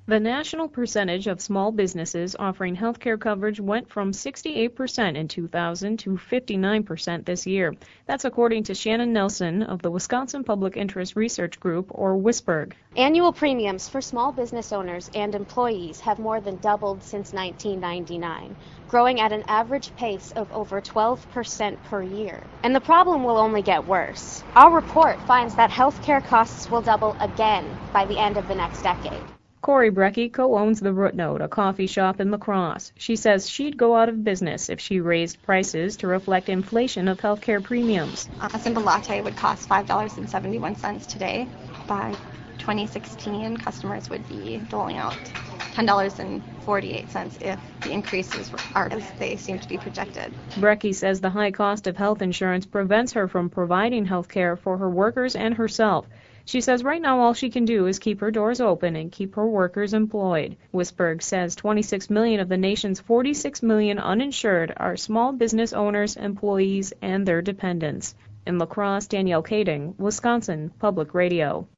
The national percentage of small businesses offering healthcare coverage went from 68% in 2000 to 59% this year. That's according to Shannon Nelson of the Wisconsin Public Interest Research Group, or WISPERG. Annual premiums for small business owners and employees have more than doubled since 1999, growing at an average pace of over 12% per year. And the problem will only get worse. Our report finds that healthcare costs will double again by the end of the next decade. Corey Brecky co-owns the Root Note, a coffee shop in La Crosse. She says she'd go out of business if she raised prices to reflect inflation of healthcare premiums. A simple latte would cost $5.71 today. By 2016, customers would be doling out $10.48 if the increases are as they seem to be projected. Brecky says the high cost of health insurance prevents her from providing health care for her workers and herself. She says right now all she can do is keep her doors open and keep her workers employed. WISPERG says 26 million of the nation's 46 million uninsured are small business owners, employees, and their dependents. In La Crosse, Danielle Kading, Wisconsin Public Radio.